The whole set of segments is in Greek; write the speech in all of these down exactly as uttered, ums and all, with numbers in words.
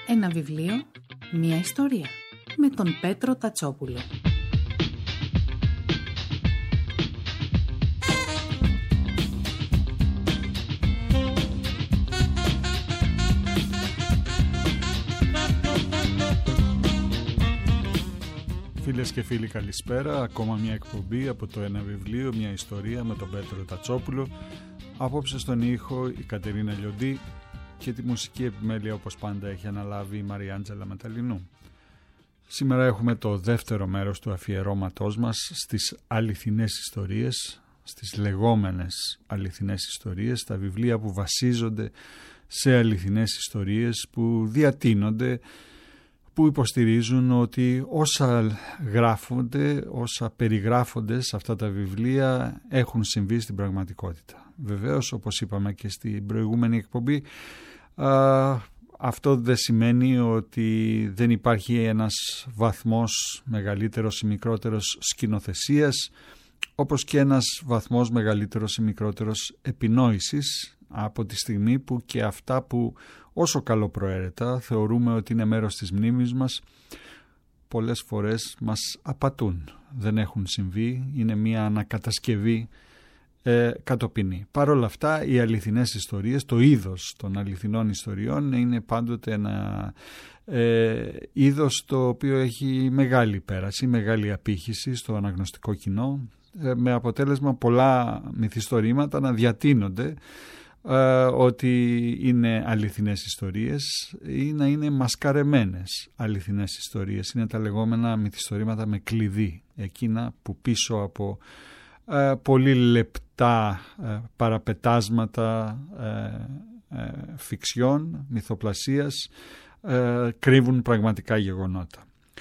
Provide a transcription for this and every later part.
Ένα βιβλίο, μία ιστορία. Με τον Πέτρο Τατσόπουλο. Φίλες και φίλοι, καλησπέρα. Ακόμα μια εκπομπή από το Ένα βιβλίο, μια ιστορία με τον Πέτρο Τατσόπουλο. Απόψε στον ήχο η Κατερίνα Λιοντή και τη μουσική επιμέλεια, όπως πάντα, έχει αναλάβει η Μαριάντζελα Μεταλλινού. Σήμερα έχουμε το δεύτερο μέρος του αφιερώματός μας στις αληθινές ιστορίες, στις λεγόμενες αληθινές ιστορίες, τα βιβλία που βασίζονται σε αληθινές ιστορίες, που διατείνονται, που υποστηρίζουν ότι όσα γράφονται, όσα περιγράφονται σε αυτά τα βιβλία έχουν συμβεί στην πραγματικότητα. Βεβαίως, όπως είπαμε και στην προηγούμενη εκπομπή, α, αυτό δεν σημαίνει ότι δεν υπάρχει ένας βαθμός μεγαλύτερος ή μικρότερος σκηνοθεσίας, όπως και ένας βαθμός μεγαλύτερος ή μικρότερος επινόησης, από τη στιγμή που και αυτά που όσο καλοπροαίρετα θεωρούμε ότι είναι μέρος της μνήμης μας, πολλές φορές μας απατούν. Δεν έχουν συμβεί, είναι μια ανακατασκευή ε, κατοπινή. Παρ' όλα αυτά, οι αληθινές ιστορίες, το είδος των αληθινών ιστοριών είναι πάντοτε ένα ε, είδος το οποίο έχει μεγάλη πέραση, μεγάλη απήχηση στο αναγνωστικό κοινό, ε, με αποτέλεσμα πολλά μυθιστορήματα να διατείνονται Uh, ότι είναι αληθινές ιστορίες ή να είναι μασκαρεμένες αληθινές ιστορίες. Είναι τα λεγόμενα μυθιστορήματα με κλειδί, εκείνα που πίσω από uh, πολύ λεπτά uh, παραπετάσματα uh, uh, φιξιών, μυθοπλασίας uh, κρύβουν πραγματικά γεγονότα.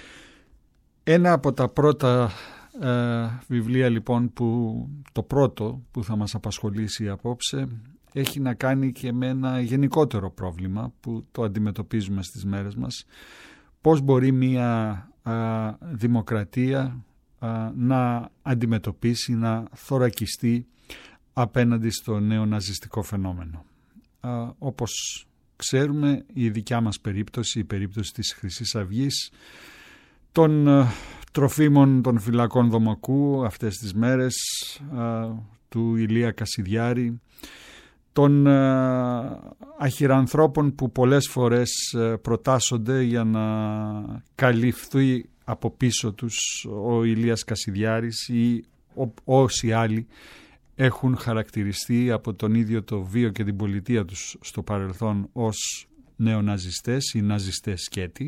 Ένα από τα πρώτα uh, βιβλία λοιπόν, που, το πρώτο που θα μας απασχολήσει απόψε, έχει να κάνει και με ένα γενικότερο πρόβλημα που το αντιμετωπίζουμε στις μέρες μας. Πώς μπορεί μια α, δημοκρατία α, να αντιμετωπίσει, να θωρακιστεί απέναντι στο νεοναζιστικό φαινόμενο. Α, όπως ξέρουμε, η δικιά μας περίπτωση, η περίπτωση της Χρυσής Αυγής, των α, τροφίμων των φυλακών Δομοκού αυτές τις μέρες, α, του Ηλία Κασιδιάρη, των αχυρανθρώπων που πολλές φορές προτάσσονται για να καλυφθεί από πίσω τους ο Ηλίας Κασιδιάρης ή όσοι άλλοι έχουν χαρακτηριστεί από τον ίδιο το βίο και την πολιτεία τους στο παρελθόν ως νεοναζιστές ή ναζιστές σκέτη.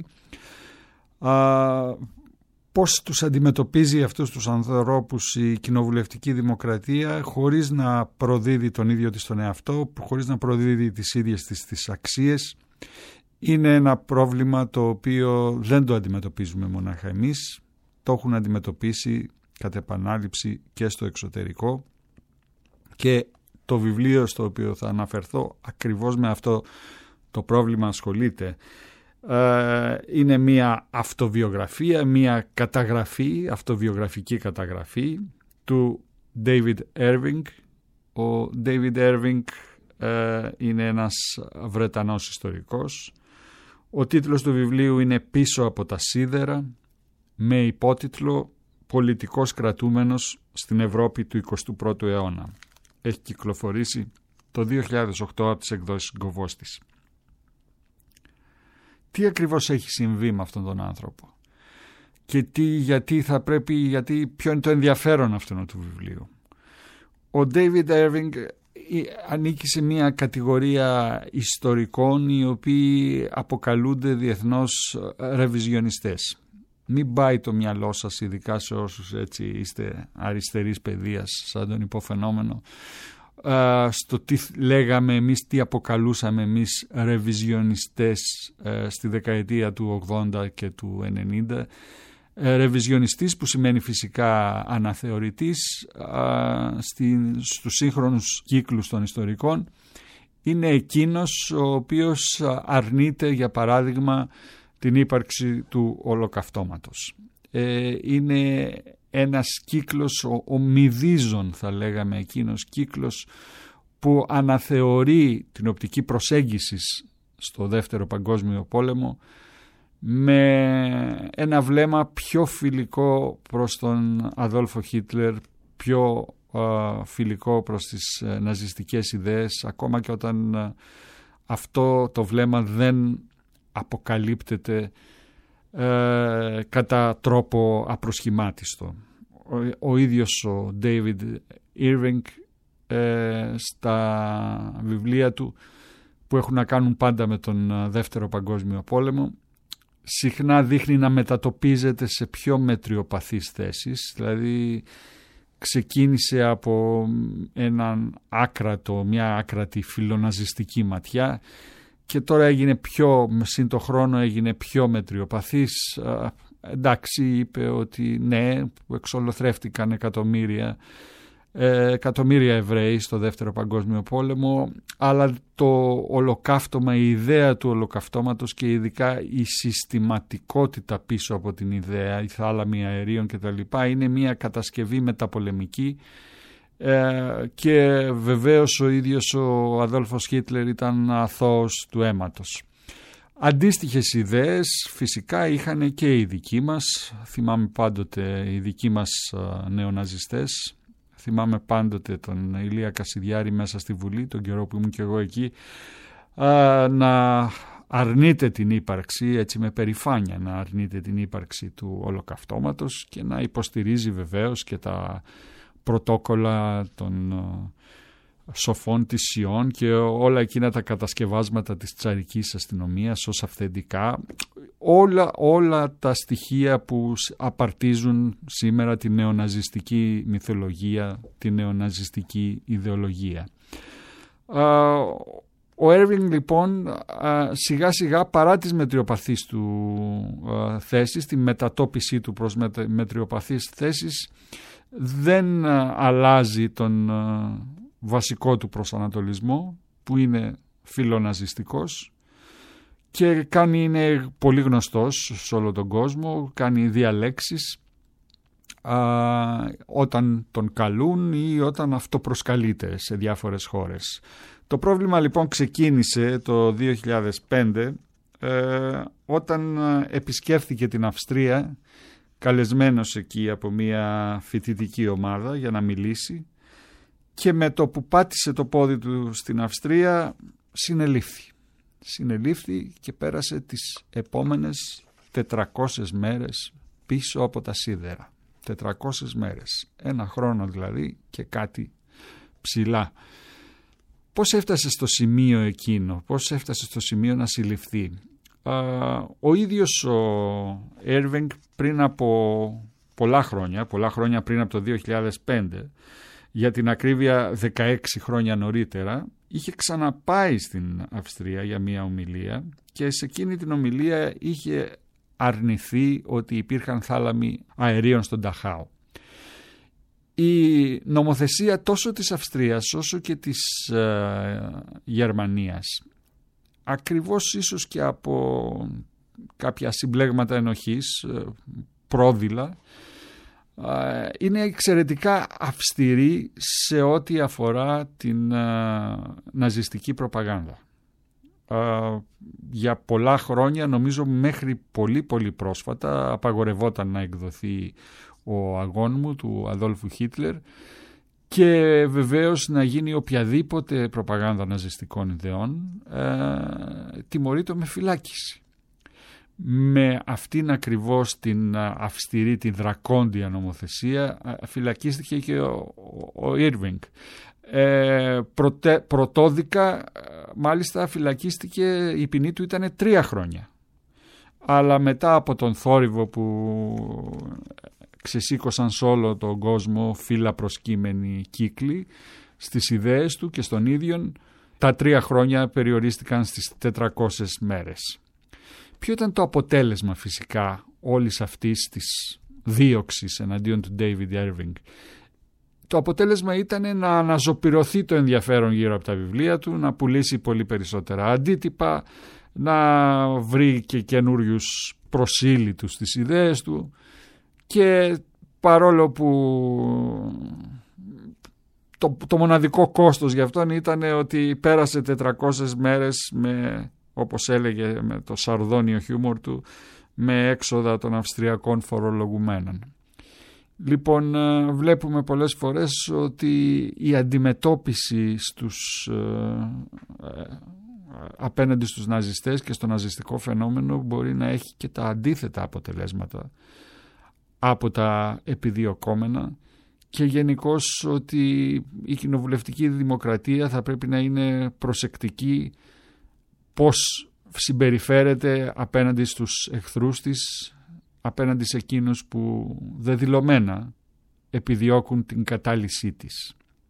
Πώς τους αντιμετωπίζει αυτούς τους ανθρώπους η κοινοβουλευτική δημοκρατία, χωρίς να προδίδει τον ίδιο της τον εαυτό, χωρίς να προδίδει τις ίδιες της τις αξίες. Είναι ένα πρόβλημα το οποίο δεν το αντιμετωπίζουμε μονάχα εμείς, το έχουν αντιμετωπίσει κατ' επανάληψη και στο εξωτερικό, και το βιβλίο στο οποίο θα αναφερθώ ακριβώς με αυτό το πρόβλημα ασχολείται. Είναι μια αυτοβιογραφία, μια καταγραφή, αυτοβιογραφική καταγραφή του David Irving. Ο David Irving ε, είναι ένας Βρετανός ιστορικός. Ο τίτλος του βιβλίου είναι «Πίσω από τα σίδερα», με υπότιτλο «Πολιτικός κρατούμενος στην Ευρώπη του εικοστού πρώτου αιώνα». Έχει κυκλοφορήσει το δύο χιλιάδες οκτώ από τις εκδόσεις Γκοβόστης. Τι ακριβώς έχει συμβεί με αυτόν τον άνθρωπο και τι, γιατί θα πρέπει, γιατί, ποιο είναι το ενδιαφέρον αυτού του βιβλίου. Ο David Irving ανήκει σε μια κατηγορία ιστορικών οι οποίοι αποκαλούνται διεθνώς ρεβιζιονιστές. Μην πάει το μυαλό σας, ειδικά σε όσους έτσι είστε αριστερής παιδείας σαν τον υποφαινόμενο, Uh, στο τι λέγαμε εμείς, τι αποκαλούσαμε εμείς ρεβιζιονιστές uh, στη δεκαετία του ογδόντα και του ενενήντα. Uh, ρεβιζιονιστής που σημαίνει φυσικά αναθεωρητής uh, στην, στους σύγχρονους κύκλους των ιστορικών είναι εκείνος ο οποίος αρνείται, για παράδειγμα, την ύπαρξη του ολοκαυτώματος. Uh, είναι ένας κύκλος, ο, ο μηδίζων θα λέγαμε, εκείνος κύκλος που αναθεωρεί την οπτική προσέγγιση στο Δεύτερο Παγκόσμιο Πόλεμο με ένα βλέμμα πιο φιλικό προς τον Αδόλφο Χίτλερ, πιο uh, φιλικό προς τις uh, ναζιστικές ιδέες, ακόμα και όταν uh, αυτό το βλέμμα δεν αποκαλύπτεται uh, κατά τρόπο απροσχημάτιστο. Ο, ο ίδιος ο David Irving uh, στα βιβλία του που έχουν να κάνουν πάντα με τον uh, Δεύτερο Παγκόσμιο Πόλεμο συχνά δείχνει να μετατοπίζεται σε πιο μετριοπαθείς θέσεις, δηλαδή ξεκίνησε από έναν άκρατο, μια άκρατη φιλοναζιστική ματιά και τώρα έγινε πιο, σύν το χρόνο έγινε πιο μετριοπαθής. Εντάξει, είπε ότι ναι, εξολοθρεύτηκαν εκατομμύρια Ε, εκατομμύρια Εβραίοι στο Δεύτερο Παγκόσμιο Πόλεμο, αλλά το ολοκαύτωμα, η ιδέα του ολοκαυτώματος και ειδικά η συστηματικότητα πίσω από την ιδέα, η θάλαμη αερίων κτλ. Είναι μια κατασκευή μεταπολεμική ε, και βεβαίως ο ίδιος ο Αδόλφος Χίτλερ ήταν αθώος του αίματος. Αντίστοιχες ιδέες φυσικά είχαν και οι δικοί μας, θυμάμαι πάντοτε οι δικοί μας νεοναζιστές. Θυμάμαι πάντοτε τον Ηλία Κασιδιάρη μέσα στη Βουλή, τον καιρό που ήμουν και εγώ εκεί, να αρνείται την ύπαρξη, έτσι με περηφάνεια να αρνείται την ύπαρξη του ολοκαυτώματος και να υποστηρίζει βεβαίως και τα πρωτόκολλα των σοφών της Σιών και όλα εκείνα τα κατασκευάσματα της τσαρικής αστυνομίας ως αυθεντικά, όλα, όλα τα στοιχεία που απαρτίζουν σήμερα τη νεοναζιστική μυθολογία, τη νεοναζιστική ιδεολογία. Ο Έρβινγκ λοιπόν σιγά σιγά παρά τις μετριοπαθείς του θέσεις, τη μετατόπισή του προς μετριοπαθείς θέσεις, δεν αλλάζει τον βασικό του προσανατολισμό που είναι φιλοναζιστικός και κάνει, είναι πολύ γνωστός σε όλο τον κόσμο, κάνει διαλέξεις α, όταν τον καλούν ή όταν αυτοπροσκαλείται σε διάφορες χώρες. Το πρόβλημα λοιπόν ξεκίνησε το δύο χιλιάδες πέντε ε, όταν επισκέφθηκε την Αυστρία καλεσμένος εκεί από μια φοιτητική ομάδα για να μιλήσει και με το που πάτησε το πόδι του στην Αυστρία συνελήφθη. Συνελήφθη και πέρασε τις επόμενες τετρακόσιες μέρες πίσω από τα σίδερα. τετρακόσιες μέρες. Ένα χρόνο δηλαδή και κάτι ψηλά. Πώς έφτασε στο σημείο εκείνο, πώς έφτασε στο σημείο να συλληφθεί. Ο ίδιος ο Έρβινγκ πριν από πολλά χρόνια, πολλά χρόνια πριν από το δύο χιλιάδες πέντε, για την ακρίβεια δεκαέξι χρόνια νωρίτερα, είχε ξαναπάει στην Αυστρία για μια ομιλία και σε εκείνη την ομιλία είχε αρνηθεί ότι υπήρχαν θάλαμοι αερίων στον Νταχάου. Η νομοθεσία τόσο της Αυστρίας όσο και της ε, Γερμανίας, ακριβώς ίσως και από κάποια συμπλέγματα ενοχής, ε, πρόδειλα, ε, είναι εξαιρετικά αυστηρή σε ό,τι αφορά την ε, ναζιστική προπαγάνδα. Uh, για πολλά χρόνια, νομίζω μέχρι πολύ πολύ πρόσφατα, απαγορευόταν να εκδοθεί ο αγών μου του Αδόλφου Χίτλερ και βεβαίως να γίνει οποιαδήποτε προπαγάνδα ναζιστικών ιδεών uh, τιμωρείται με φυλάκιση. Με αυτήν ακριβώς την αυστηρή, την δρακόντια νομοθεσία φυλακίστηκε και ο, ο Irving. Ε, προτε, πρωτόδικα μάλιστα φυλακίστηκε, η ποινή του ήταν τρία χρόνια, αλλά μετά από τον θόρυβο που ξεσήκωσαν σε όλο τον κόσμο φύλλα προσκύμενοι κύκλοι στις ιδέες του και στον ίδιον, τα τρία χρόνια περιορίστηκαν στις τετρακόσιες μέρες. Ποιο ήταν το αποτέλεσμα φυσικά όλης αυτής της δίωξης εναντίον του David Irving? Το αποτέλεσμα ήταν να αναζωπυρωθεί το ενδιαφέρον γύρω από τα βιβλία του, να πουλήσει πολύ περισσότερα αντίτυπα, να βρει και καινούριους προσήλυτους στις ιδέες του και παρόλο που το, το μοναδικό κόστος για αυτόν ήταν ότι πέρασε τετρακόσιες μέρες με όπως έλεγε με το σαρδόνιο χιούμορ του, με έξοδα των Αυστριακών φορολογουμένων. Λοιπόν, βλέπουμε πολλές φορές ότι η αντιμετώπιση στους, ε, απέναντι στους ναζιστές και στο ναζιστικό φαινόμενο μπορεί να έχει και τα αντίθετα αποτελέσματα από τα επιδιωκόμενα, και γενικώς ότι η κοινοβουλευτική δημοκρατία θα πρέπει να είναι προσεκτική πώς συμπεριφέρεται απέναντι στους εχθρούς της, απέναντι σε εκείνους που δεδηλωμένα επιδιώκουν την κατάλυσή της.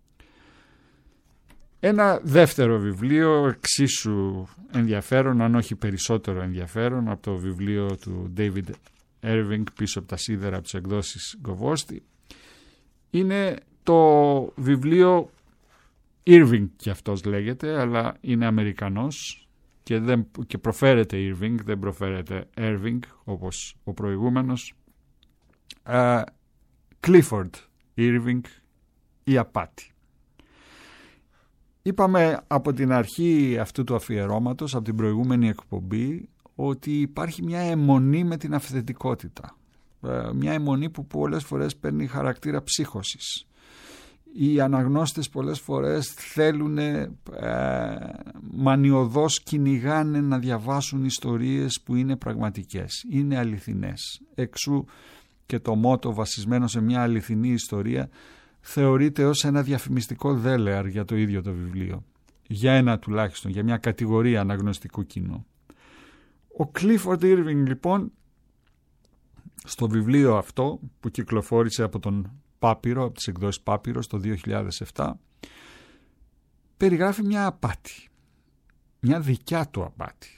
Ένα δεύτερο βιβλίο εξίσου ενδιαφέρον, αν όχι περισσότερο ενδιαφέρον, από το βιβλίο του David Irving, «Πίσω από τα σίδερα», από τις εκδόσεις Γκοβόστη, είναι το βιβλίο Irving, και αυτός λέγεται, αλλά είναι Αμερικανός και, δεν, και προφέρεται Irving, δεν προφέρεται Irving όπως ο προηγούμενος. uh, Clifford Irving, «Η απάτη». Είπαμε από την αρχή αυτού του αφιερώματος, από την προηγούμενη εκπομπή, ότι υπάρχει μια αιμονή με την αυθεντικότητα. Μια αιμονή που πολλές φορές παίρνει χαρακτήρα ψύχωσης. Οι αναγνώστες πολλές φορές θέλουν, ε, μανιωδώς κυνηγάνε να διαβάσουν ιστορίες που είναι πραγματικές, είναι αληθινές. Εξού και το μότο, βασισμένο σε μια αληθινή ιστορία, θεωρείται ως ένα διαφημιστικό δέλεαρ για το ίδιο το βιβλίο. Για ένα τουλάχιστον, για μια κατηγορία αναγνωστικού κοινού. Ο Clifford Irving, λοιπόν, στο βιβλίο αυτό που κυκλοφόρησε από τον Πάπυρο, από τις εκδόσεις Πάπυρος το δύο χιλιάδες επτά, περιγράφει μια απάτη, μια δικιά του απάτη.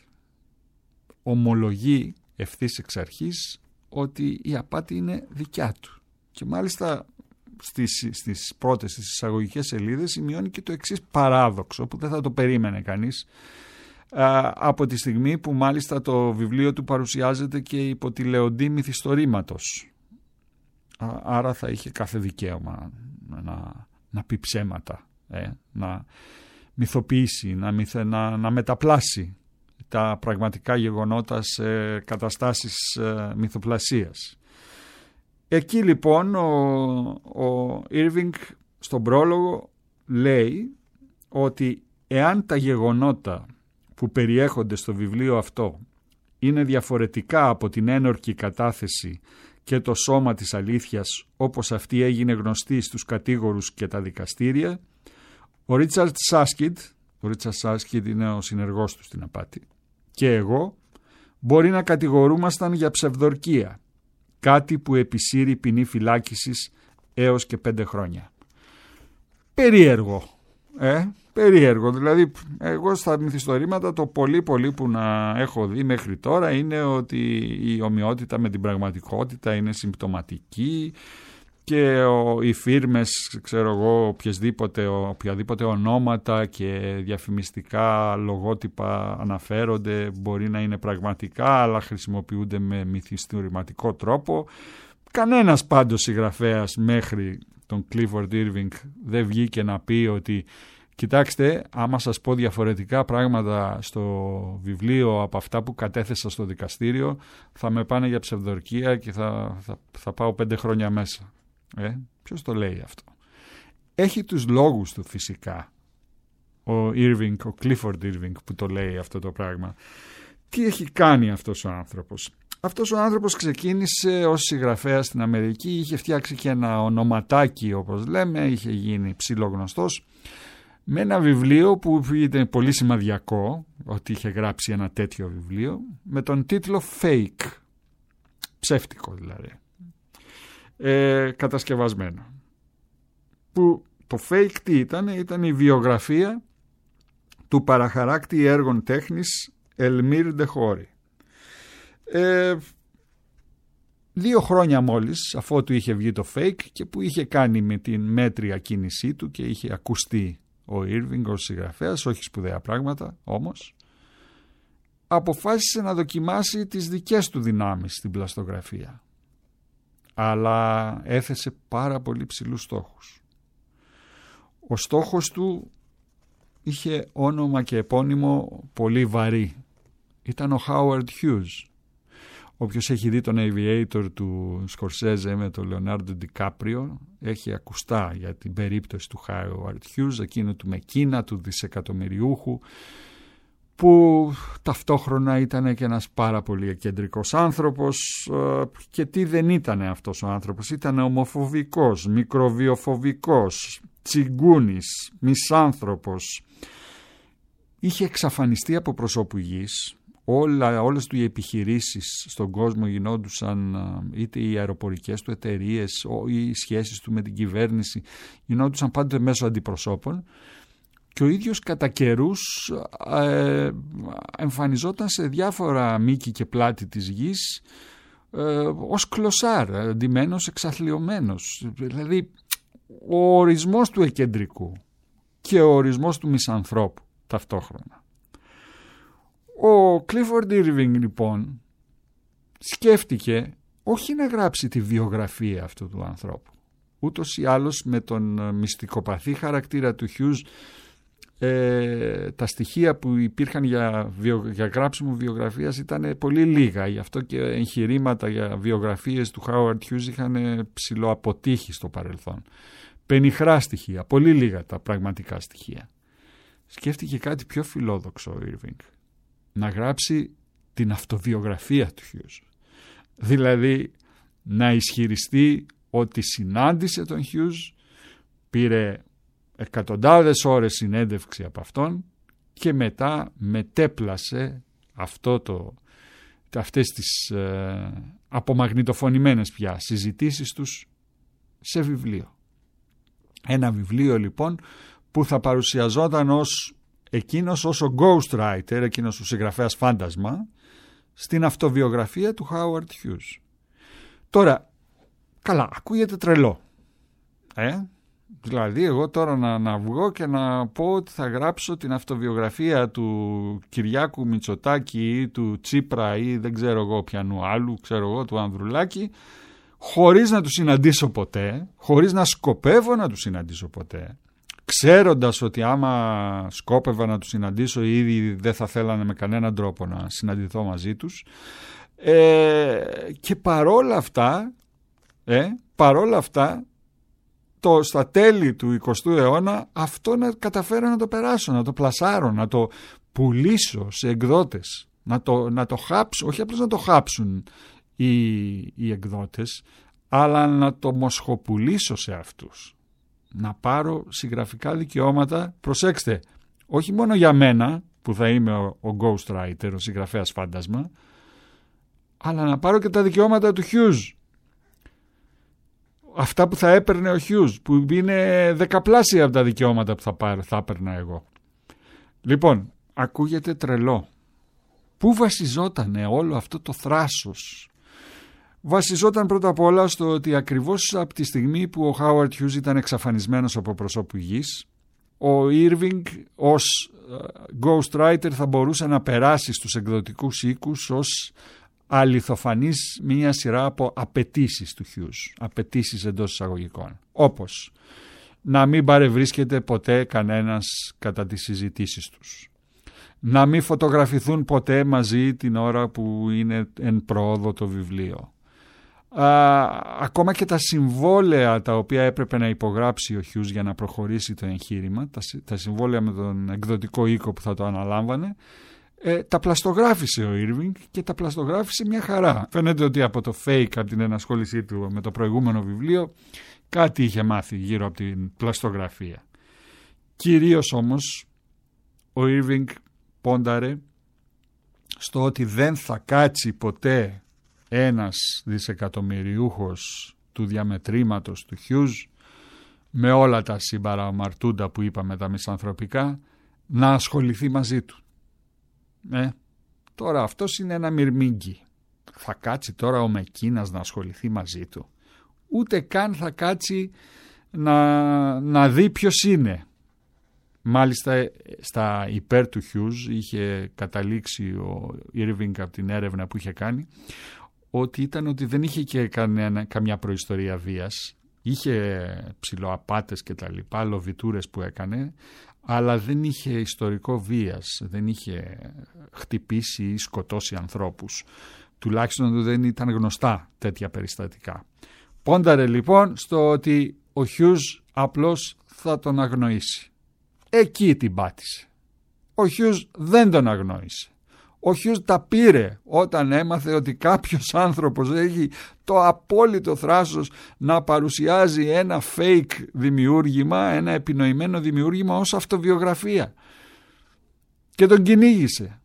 Ομολογεί ευθύς εξ αρχής ότι η απάτη είναι δικιά του, και μάλιστα στις, στις πρώτες, στις εισαγωγικές σελίδες σημειώνει και το εξής παράδοξο που δεν θα το περίμενε κανείς, από τη στιγμή που μάλιστα το βιβλίο του παρουσιάζεται και υπό τη λεοντή μυθιστορήματος. Άρα θα είχε κάθε δικαίωμα να, να πει ψέματα, ε, να μυθοποιήσει, να, μυθε, να, να μεταπλάσει τα πραγματικά γεγονότα σε καταστάσεις ε, μυθοπλασίας. Εκεί λοιπόν ο, ο Irving στον πρόλογο λέει ότι εάν τα γεγονότα που περιέχονται στο βιβλίο αυτό είναι διαφορετικά από την ένορκη κατάθεση και το σώμα της αλήθειας όπως αυτή έγινε γνωστή στους κατήγορους και τα δικαστήρια, ο Ρίτσαρντ Σάσκιντ, ο Ρίτσαρντ Σάσκιντ είναι ο συνεργός του στην απάτη, και εγώ μπορεί να κατηγορούμασταν για ψευδορκία, κάτι που επισύρει ποινή φυλάκισης έως και πέντε χρόνια. Περίεργο, ε, περίεργο. Δηλαδή, εγώ στα μυθιστορήματα το πολύ πολύ που να έχω δει μέχρι τώρα είναι ότι η ομοιότητα με την πραγματικότητα είναι συμπτωματική και ο, οι φίρμες, ξέρω εγώ, οποιασδήποτε, οποιαδήποτε ονόματα και διαφημιστικά λογότυπα αναφέρονται μπορεί να είναι πραγματικά, αλλά χρησιμοποιούνται με μυθιστορηματικό τρόπο. Κανένας πάντως συγγραφέας μέχρι τον Clifford Irving δεν βγήκε να πει ότι κοιτάξτε, άμα σας πω διαφορετικά πράγματα στο βιβλίο από αυτά που κατέθεσα στο δικαστήριο, θα με πάνε για ψευδορκία και θα, θα, θα πάω πέντε χρόνια μέσα. Ε, ποιος το λέει αυτό? Έχει τους λόγους του φυσικά ο Irving, ο Clifford Irving που το λέει αυτό το πράγμα. Τι έχει κάνει αυτός ο άνθρωπος? Αυτός ο άνθρωπος ξεκίνησε ως συγγραφέας στην Αμερική, είχε φτιάξει και ένα ονοματάκι όπως λέμε, είχε γίνει ψιλογνωστός με ένα βιβλίο που ήταν πολύ σημαδιακό ότι είχε γράψει ένα τέτοιο βιβλίο με τον τίτλο Fake, ψεύτικο δηλαδή, ε, κατασκευασμένο. Που το Fake τι ήταν? Ήταν η βιογραφία του παραχαράκτη έργων τέχνης Ελμίρ Ντεχόρη. Ε, δύο χρόνια μόλις αφότου είχε βγει το Fake και που είχε κάνει με την μέτρια κίνησή του και είχε ακουστεί ο Irving ως συγγραφέας, όχι σπουδαία πράγματα όμως, αποφάσισε να δοκιμάσει τις δικές του δυνάμεις στην πλαστογραφία, αλλά έθεσε πάρα πολύ ψηλούς στόχους. Ο στόχος του είχε όνομα και επώνυμο πολύ βαρύ ήταν ο Howard Hughes. Όποιος έχει δει τον Aviator του Σκορσέζε με τον Λεωνάρντο Ντικάπριο έχει ακουστά για την περίπτωση του Howard Hughes, εκείνου του Μεκίνα, του δισεκατομμυριούχου, που ταυτόχρονα ήταν και ένας πάρα πολύ εκκεντρικός άνθρωπος. Και τι δεν ήταν αυτός ο άνθρωπος? Ήταν ομοφοβικός, μικροβιοφοβικός, τσιγκούνης, μισάνθρωπος. Είχε εξαφανιστεί από προσώπου γης. Όλα, όλες του οι επιχειρήσεις στον κόσμο γινόντουσαν, είτε οι αεροπορικές του εταιρείες ή οι σχέσεις του με την κυβέρνηση γινόντουσαν πάντοτε μέσω αντιπροσώπων, και ο ίδιος κατά καιρούς ε, εμφανιζόταν σε διάφορα μήκη και πλάτη της γης ε, ως κλωσάρ, αντιμένος, εξαθλιωμένος. Δηλαδή ο ορισμός του εκκεντρικού και ο ορισμός του μισανθρώπου ταυτόχρονα. Ο Clifford Irving λοιπόν σκέφτηκε όχι να γράψει τη βιογραφία αυτού του ανθρώπου. Ούτως ή άλλως με τον μυστικοπαθή χαρακτήρα του Hughes, ε, τα στοιχεία που υπήρχαν για, βιο, για γράψιμο βιογραφίας ήταν πολύ λίγα. Γι' αυτό και εγχειρήματα για βιογραφίες του Howard Hughes είχαν ψηλοαποτύχει στο παρελθόν. Πενιχρά στοιχεία, πολύ λίγα τα πραγματικά στοιχεία. Σκέφτηκε κάτι πιο φιλόδοξο ο Irving. Να γράψει την αυτοβιογραφία του Hughes. Δηλαδή να ισχυριστεί ότι συνάντησε τον Hughes, πήρε εκατοντάδες ώρες συνέντευξη από αυτόν και μετά μετέπλασε αυτό το, αυτές τις ε, απομαγνητοφωνημένες πια συζητήσεις τους σε βιβλίο. Ένα βιβλίο λοιπόν που θα παρουσιαζόταν ως εκείνος ως ο ghostwriter, εκείνος ο συγγραφέας φάντασμα, στην αυτοβιογραφία του Howard Hughes. Τώρα, καλά, ακούγεται τρελό. Ε? Δηλαδή εγώ τώρα να, να βγω και να πω ότι θα γράψω την αυτοβιογραφία του Κυριάκου Μητσοτάκη ή του Τσίπρα ή δεν ξέρω εγώ ποιανού άλλου, ξέρω εγώ του Ανδρουλάκη, χωρίς να του συναντήσω ποτέ, χωρίς να σκοπεύω να του συναντήσω ποτέ, ξέροντας ότι άμα σκόπευα να τους συναντήσω ήδη δεν θα θέλανε με κανέναν τρόπο να συναντηθώ μαζί τους, ε, και παρόλα αυτά ε, παρόλα αυτά το, στα τέλη του εικοστού αιώνα αυτό να καταφέρω να το περάσω, να το πλασάρω, να το πουλήσω σε εκδότες, να το, να το χάψω, όχι απλώς να το χάψουν οι, οι εκδότες, αλλά να το μοσχοπουλήσω σε αυτούς. Να πάρω συγγραφικά δικαιώματα, προσέξτε, όχι μόνο για μένα που θα είμαι ο, ο ghostwriter, ο συγγραφέας φάντασμα, αλλά να πάρω και τα δικαιώματα του Hughes. Αυτά που θα έπαιρνε ο Hughes, που είναι δεκαπλάσια από τα δικαιώματα που θα, πάρω, θα έπαιρνα εγώ. Λοιπόν, ακούγεται τρελό. Πού βασιζόταν όλο αυτό το θράσος? Βασιζόταν πρώτα απ' όλα στο ότι ακριβώς από τη στιγμή που ο Howard Hughes ήταν εξαφανισμένος από προσώπου γης, ο Irving ως ghostwriter θα μπορούσε να περάσει στους εκδοτικούς οίκους ως αληθοφανής μία σειρά από απαιτήσεις του Hughes, απαιτήσεις εντός εισαγωγικών, όπως να μην παρευρίσκεται ποτέ κανένας κατά τις συζητήσεις τους, να μην φωτογραφηθούν ποτέ μαζί την ώρα που είναι εν προόδο το βιβλίο, Α, ακόμα και τα συμβόλαια τα οποία έπρεπε να υπογράψει ο Hughes για να προχωρήσει το εγχείρημα, τα, τα συμβόλαια με τον εκδοτικό οίκο που θα το αναλάμβανε, ε, τα πλαστογράφησε ο Irving και τα πλαστογράφησε μια χαρά. Φαίνεται ότι από το fake, από την ενασχόλησή του με το προηγούμενο βιβλίο, κάτι είχε μάθει γύρω από την πλαστογραφία. Κυρίως όμως ο Irving πόνταρε στο ότι δεν θα κάτσει ποτέ ένας δισεκατομμυριούχος του διαμετρήματος του Hughes, με όλα τα συμπαραμαρτούντα που είπαμε τα μισανθρωπικά, να ασχοληθεί μαζί του. Ε, τώρα αυτός είναι ένα μυρμήγκι. Θα κάτσει τώρα ο Μεκίνας να ασχοληθεί μαζί του? Ούτε καν θα κάτσει να, να δει ποιος είναι. Μάλιστα στα υπέρ του Hughes είχε καταλήξει ο Irving από την έρευνα που είχε κάνει ότι ήταν ότι δεν είχε και κανένα, καμιά προϊστορία βίας. Είχε ψιλοαπάτες και τα λοιπά, λοβιτούρες που έκανε, αλλά δεν είχε ιστορικό βίας, δεν είχε χτυπήσει ή σκοτώσει ανθρώπους. Τουλάχιστον δεν ήταν γνωστά τέτοια περιστατικά. Πόνταρε λοιπόν στο ότι ο Χιούς απλώς θα τον αγνοήσει. Εκεί την πάτησε. Ο Χιούς δεν τον αγνόησε. Ο Χιούς τα πήρε όταν έμαθε ότι κάποιος άνθρωπος έχει το απόλυτο θράσος να παρουσιάζει ένα fake δημιούργημα, ένα επινοημένο δημιούργημα ως αυτοβιογραφία. Και τον κυνήγησε.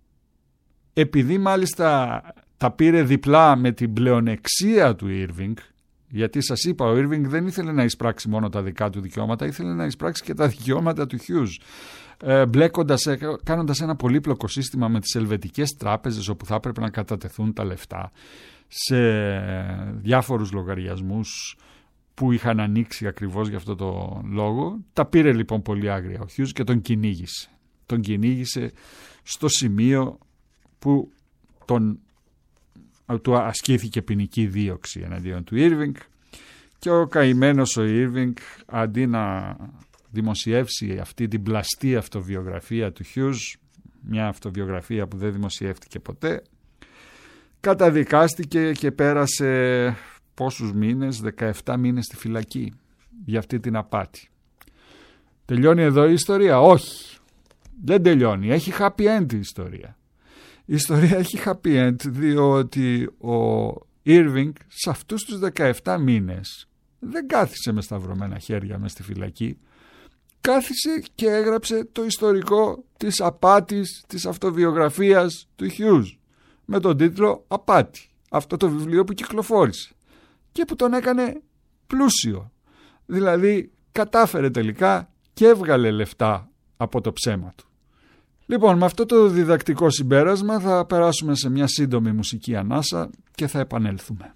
Επειδή μάλιστα τα πήρε διπλά με την πλεονεξία του Irving, γιατί σας είπα, ο Irving δεν ήθελε να εισπράξει μόνο τα δικά του δικαιώματα, ήθελε να εισπράξει και τα δικαιώματα του Hughes, ε, μπλέκοντας, κάνοντας ένα πολύπλοκο σύστημα με τις ελβετικές τράπεζες όπου θα έπρεπε να κατατεθούν τα λεφτά σε διάφορους λογαριασμούς που είχαν ανοίξει ακριβώς για αυτό το λόγο. Τα πήρε λοιπόν πολύ άγρια ο Hughes και τον κυνήγησε. Τον κυνήγησε στο σημείο που τον του ασκήθηκε ποινική δίωξη εναντίον του Irving και ο καημένος ο Irving, αντί να δημοσιεύσει αυτή την πλαστή αυτοβιογραφία του Hughes, μια αυτοβιογραφία που δεν δημοσιεύτηκε ποτέ, καταδικάστηκε και πέρασε πόσους μήνες, δεκαεπτά μήνες στη φυλακή για αυτή την απάτη. Τελειώνει εδώ η ιστορία? Όχι, δεν τελειώνει, έχει happy end η ιστορία. Η ιστορία έχει happy end διότι ο Irving σε αυτούς τους δεκαεπτά μήνες δεν κάθισε με σταυρωμένα χέρια μες στη φυλακή, κάθισε και έγραψε το ιστορικό της απάτης της αυτοβιογραφίας του Hughes με τον τίτλο «Απάτη», αυτό το βιβλίο που κυκλοφόρησε και που τον έκανε πλούσιο. Δηλαδή κατάφερε τελικά και έβγαλε λεφτά από το ψέμα του. Λοιπόν, με αυτό το διδακτικό συμπέρασμα θα περάσουμε σε μια σύντομη μουσική ανάσα και θα επανέλθουμε.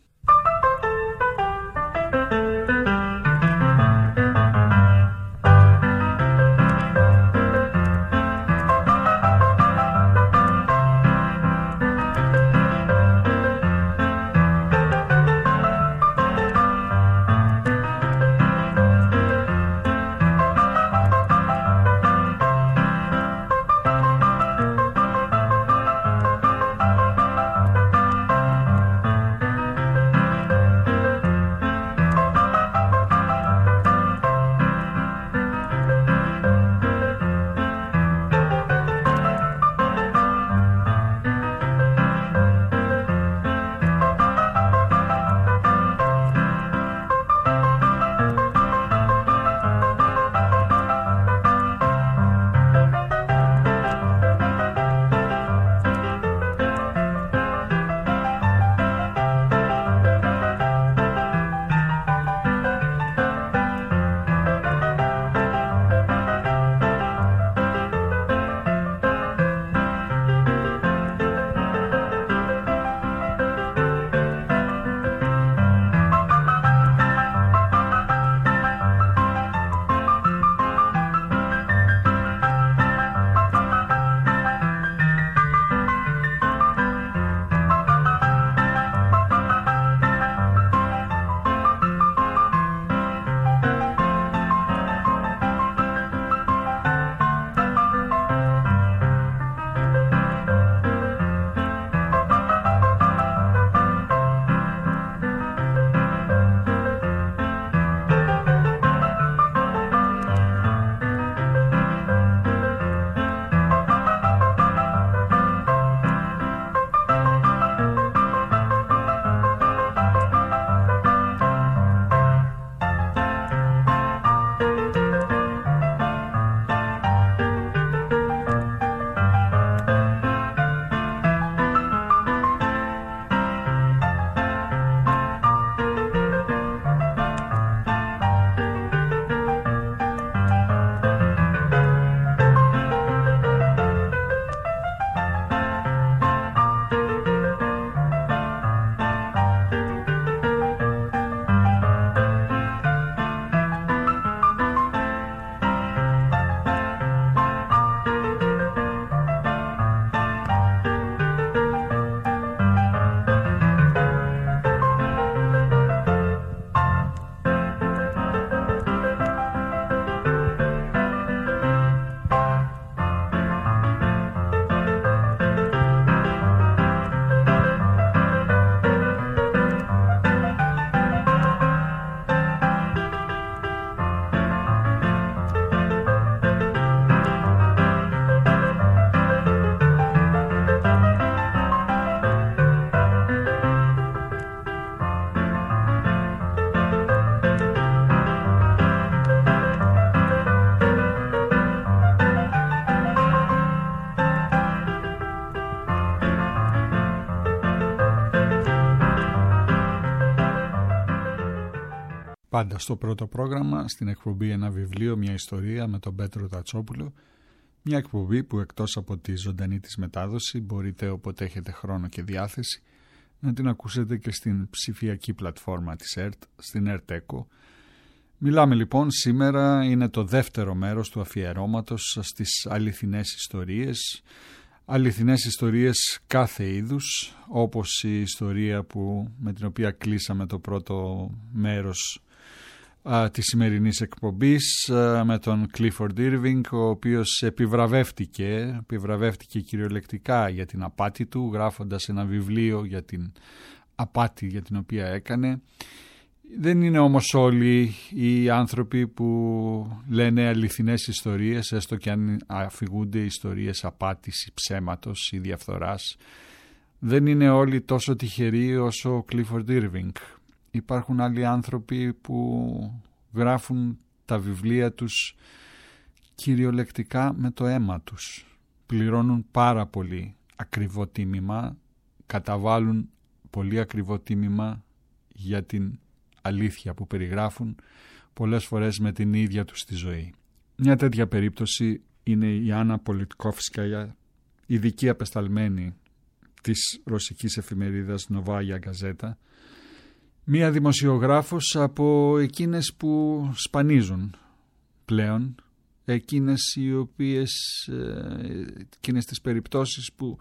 Πάντα στο πρώτο πρόγραμμα, στην εκπομπή «Ένα βιβλίο, μια ιστορία» με τον Πέτρο Τατσόπουλο. Μια εκπομπή που εκτός από τη ζωντανή της μετάδοση μπορείτε όποτε έχετε χρόνο και διάθεση να την ακούσετε και στην ψηφιακή πλατφόρμα της ΕΡΤ, στην ΕΡΤ-ΕΚΟ. Μιλάμε λοιπόν σήμερα, είναι το δεύτερο μέρος του αφιερώματος στις αληθινές ιστορίες. Αληθινές ιστορίες κάθε είδους, όπως η ιστορία που, με την οποία κλείσαμε το πρώτο μέρος α, της σημερινής εκπομπής α, με τον Clifford Irving, ο οποίος επιβραβεύτηκε, επιβραβεύτηκε κυριολεκτικά για την απάτη του, γράφοντας ένα βιβλίο για την απάτη για την οποία έκανε. Δεν είναι όμως όλοι οι άνθρωποι που λένε αληθινές ιστορίες, έστω και αν αφηγούνται ιστορίες απάτης ή ψέματος ή διαφθοράς. Δεν είναι όλοι τόσο τυχεροί όσο ο Clifford Irving. Υπάρχουν άλλοι άνθρωποι που γράφουν τα βιβλία τους κυριολεκτικά με το αίμα τους. Πληρώνουν πάρα πολύ ακριβό τίμημα, καταβάλουν πολύ ακριβό τίμημα για την αλήθεια που περιγράφουν, πολλές φορές με την ίδια τους τη ζωή. Μια τέτοια περίπτωση είναι η Άννα Πολιτκόφσκαγια, ειδική απεσταλμένη της ρωσικής εφημερίδας Novaya Gazeta, μια δημοσιογράφος από εκείνες που σπανίζουν πλέον, εκείνες οι οποίες, εκείνες τις περιπτώσεις που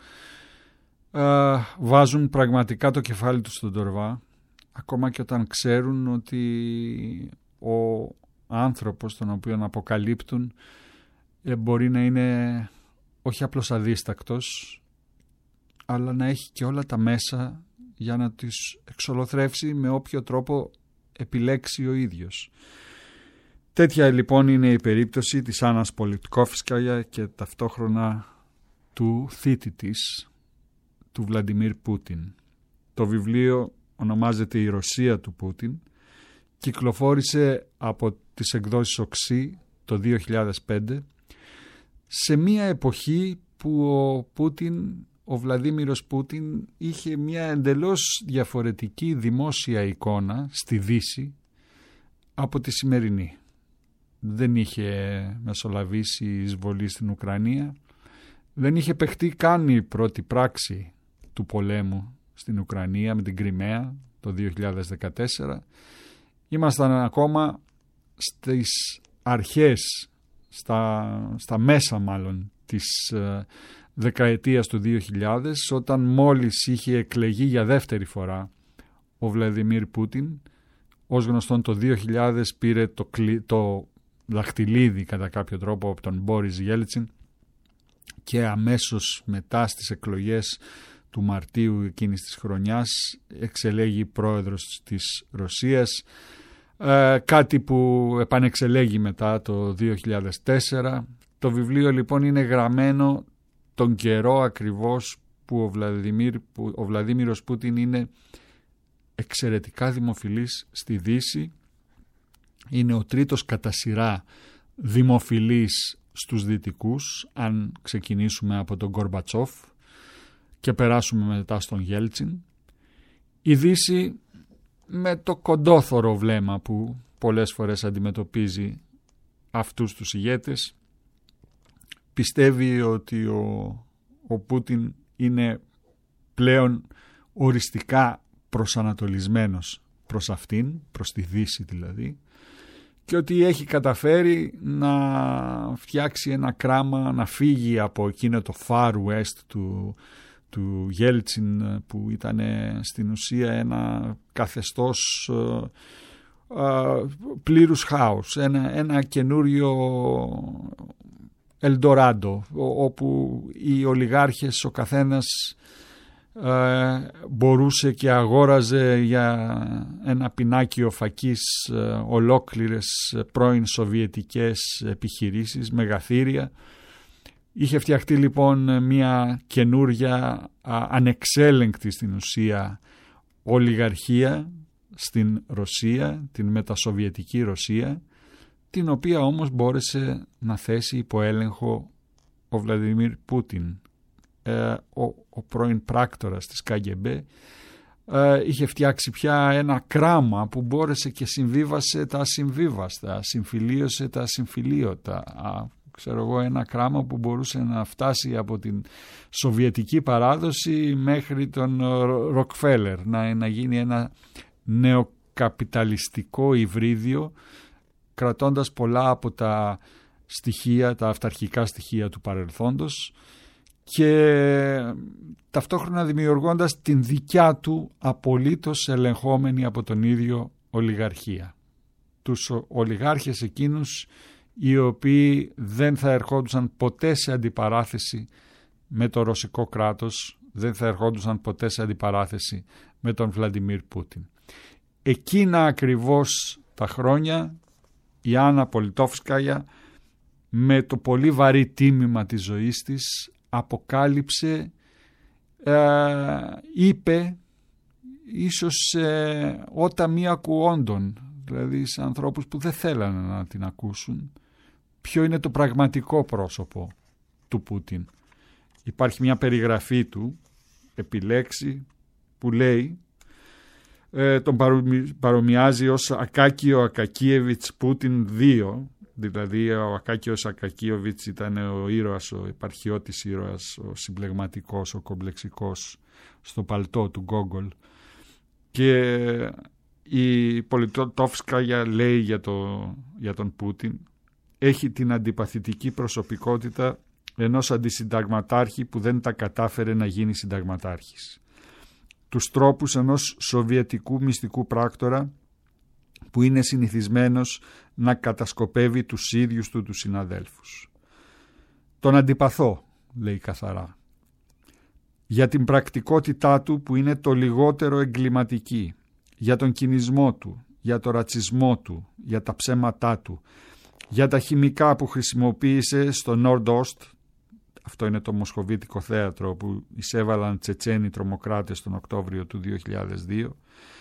α, βάζουν πραγματικά το κεφάλι τους στον τορβά, ακόμα και όταν ξέρουν ότι ο άνθρωπος τον οποίο αποκαλύπτουν ε, μπορεί να είναι όχι απλώς αδίστακτος, αλλά να έχει και όλα τα μέσα για να τις εξολοθρεύσει με όποιο τρόπο επιλέξει ο ίδιος. Τέτοια λοιπόν είναι η περίπτωση της Άννας Πολιτκόφσκαγια και ταυτόχρονα του θήτη της, του Βλαντιμίρ Πούτιν. Το βιβλίο ονομάζεται «Η Ρωσία του Πούτιν», κυκλοφόρησε από τις εκδόσεις Οξύ το δύο χιλιάδες πέντε, σε μια εποχή που ο Πούτιν, ο Βλαντίμιρος Πούτιν, είχε μια εντελώς διαφορετική δημόσια εικόνα στη Δύση από τη σημερινή. Δεν είχε μεσολαβήσει η εισβολή στην Ουκρανία, δεν είχε παιχτεί καν η πρώτη πράξη του πολέμου στην Ουκρανία με την Κριμαία το δύο χιλιάδες δεκατέσσερα. Ήμασταν ακόμα στις αρχές, στα, στα μέσα μάλλον της ε, δεκαετίας του δύο χιλιάδες, όταν μόλις είχε εκλεγεί για δεύτερη φορά ο Βλαντιμίρ Πούτιν. Ως γνωστόν το δύο χιλιάδες πήρε το, το δαχτυλίδι κατά κάποιο τρόπο από τον Μπόρις Γέλτσιν και αμέσως μετά στις εκλογές του Μαρτίου εκείνης της χρονιάς εξελέγει πρόεδρος της Ρωσίας, ε, κάτι που επανεξελέγει μετά το δύο χιλιάδες τέσσερα. Το βιβλίο λοιπόν είναι γραμμένο τον καιρό ακριβώς που ο, Βλαντιμίρ, που ο Βλαντίμιρος Πούτιν είναι εξαιρετικά δημοφιλής στη Δύση. Είναι ο τρίτος κατά σειρά δημοφιλής στους Δυτικούς, αν ξεκινήσουμε από τον Γκορμπατσόφ και περάσουμε μετά στον Γέλτσιν. Η Δύση, με το κοντόθωρο βλέμμα που πολλές φορές αντιμετωπίζει αυτούς τους ηγέτες, πιστεύει ότι ο, ο Πούτιν είναι πλέον οριστικά προσανατολισμένος προς αυτήν, προς τη Δύση δηλαδή, και ότι έχει καταφέρει να φτιάξει ένα κράμα, να φύγει από εκείνο το Far West του, του Γέλτσιν, που ήταν στην ουσία ένα καθεστώς ε, ε, πλήρους χάους, ένα, ένα καινούριο Ελντοράντο, όπου οι ολιγάρχες ο καθένας ε, μπορούσε και αγόραζε για ένα πινάκιο φακής ε, ολόκληρες πρώην σοβιετικές επιχειρήσεις, μεγαθύρια. Είχε φτιαχτεί λοιπόν μια καινούρια α, ανεξέλεγκτη στην ουσία ολιγαρχία στην Ρωσία, την μετασοβιετική Ρωσία, την οποία όμως μπόρεσε να θέσει υπό έλεγχο ο Βλαντιμίρ Πούτιν, ε, ο, ο πρώην πράκτορας της κα τζι μπι, ε, είχε φτιάξει πια ένα κράμα που μπόρεσε και συμβίβασε τα ασυμβίβαστα, συμφιλίωσε τα ασυμφιλίωτα. Ξέρω εγώ, ένα κράμα που μπορούσε να φτάσει από την σοβιετική παράδοση μέχρι τον Ροκφέλερ, να, να γίνει ένα νεοκαπιταλιστικό υβρίδιο, κρατώντας πολλά από τα στοιχεία, τα αυταρχικά στοιχεία του παρελθόντος και ταυτόχρονα δημιουργώντας την δικιά του απολύτως ελεγχόμενη από τον ίδιο ολιγαρχία. Τους ολιγάρχες εκείνους οι οποίοι δεν θα ερχόντουσαν ποτέ σε αντιπαράθεση με το ρωσικό κράτος, δεν θα ερχόντουσαν ποτέ σε αντιπαράθεση με τον Βλαντιμίρ Πούτιν. Εκείνα ακριβώς τα χρόνια η Άννα Πολιτόφσκαγια, με το πολύ βαρύ τίμημα της ζωής της, αποκάλυψε, ε, είπε ίσως ε, ότα μη ακουόντων, δηλαδή σε ανθρώπους που δεν θέλανε να την ακούσουν, ποιο είναι το πραγματικό πρόσωπο του Πούτιν. Υπάρχει μια περιγραφή του, επιλέξει, που λέει, ε, τον παρομοιάζει ως Ακάκιο Ακακίεβιτς Πούτιν δύο, δηλαδή ο Ακάκιος Ακακίεβιτς ήταν ο ήρωας, ο επαρχιώτης ήρωας, ο συμπλεγματικός, ο κομπλεξικός στο παλτό του Γκόγκολ, και η Πολιτόφσκαγια λέει για, το, για τον Πούτιν, έχει την αντιπαθητική προσωπικότητα ενός αντισυνταγματάρχη που δεν τα κατάφερε να γίνει συνταγματάρχης. Τους τρόπους ενός σοβιετικού μυστικού πράκτορα που είναι συνηθισμένος να κατασκοπεύει τους ίδιους του τους συναδέλφους. Τον αντιπαθώ, λέει καθαρά, για την πρακτικότητά του που είναι το λιγότερο εγκληματική, για τον κινησμό του, για το ρατσισμό του, για τα ψέματά του, για τα χημικά που χρησιμοποίησε στο Νόρντ-Οστ, αυτό είναι το μοσχοβίτικο θέατρο που εισέβαλαν Τσετσένοι τρομοκράτες τον Οκτώβριο του δύο χιλιάδες δύο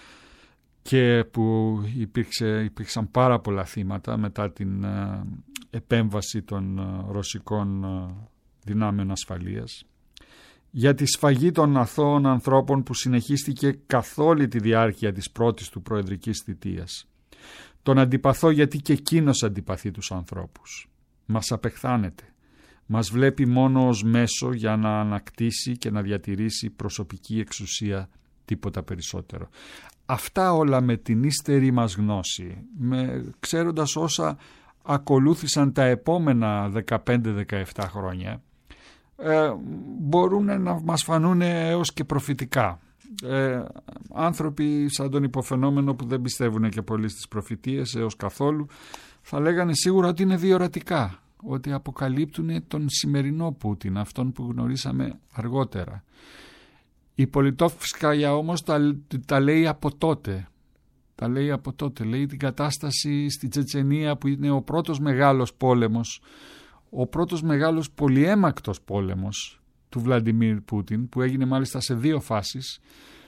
και που υπήρξε, υπήρξαν πάρα πολλά θύματα μετά την ε, επέμβαση των ε, ρωσικών ε, δυνάμεων ασφαλείας, για τη σφαγή των αθώων ανθρώπων που συνεχίστηκε καθ' όλη τη διάρκεια της πρώτης του προεδρικής θητείας. Τον αντιπαθώ γιατί και εκείνος αντιπαθεί τους ανθρώπους. Μας απεχθάνεται. Μας βλέπει μόνο ως μέσο για να ανακτήσει και να διατηρήσει προσωπική εξουσία, τίποτα περισσότερο. Αυτά όλα με την ύστερη μας γνώση, με, ξέροντας όσα ακολούθησαν τα επόμενα δεκαπέντε δεκαεπτά χρόνια, ε, μπορούν να μας φανούν έως και προφητικά. Ε, άνθρωποι σαν τον υποφαινόμενο που δεν πιστεύουν και πολύ στις προφητείες έως καθόλου, θα λέγανε σίγουρα ότι είναι διορατικά, ότι αποκαλύπτουν τον σημερινό Πούτιν, αυτόν που γνωρίσαμε αργότερα. Η Πολιτόφσκαγια όμως τα, τα λέει από τότε. Τα λέει από τότε. Λέει την κατάσταση στη Τσετσενία που είναι ο πρώτος μεγάλος πόλεμος, ο πρώτος μεγάλος πολυέμακτος πόλεμος του Βλαντιμίρ Πούτιν, που έγινε μάλιστα σε δύο φάσεις,